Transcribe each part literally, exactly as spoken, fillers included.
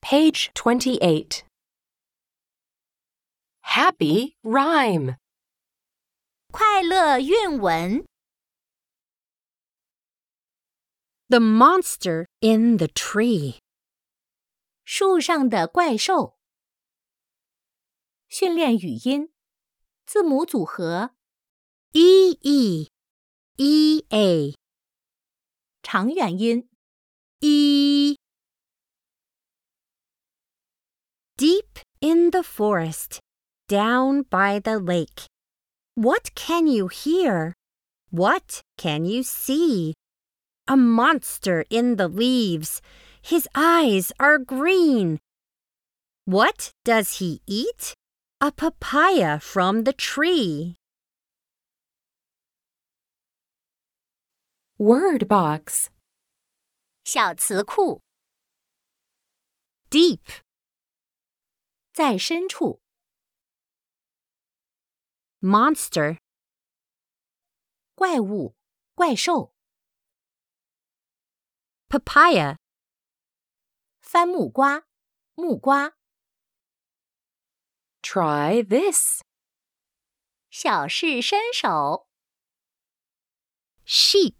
Page twenty-eight. Happy rhyme. 快乐韵文 The monster in the tree. 树上的怪兽训练语音字母组合 E E E A 长元音 E. Deep in the forest, down by the lake. What can you hear? What can you see? A monster in the leaves. His eyes are green. What does he eat? A papaya from the tree. Word box. 小词库 Deep, 在深处 monster, 怪物怪兽 papaya, 番木瓜木瓜 Try this. 小试身手 sheep,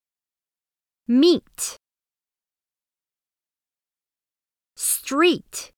meat, street.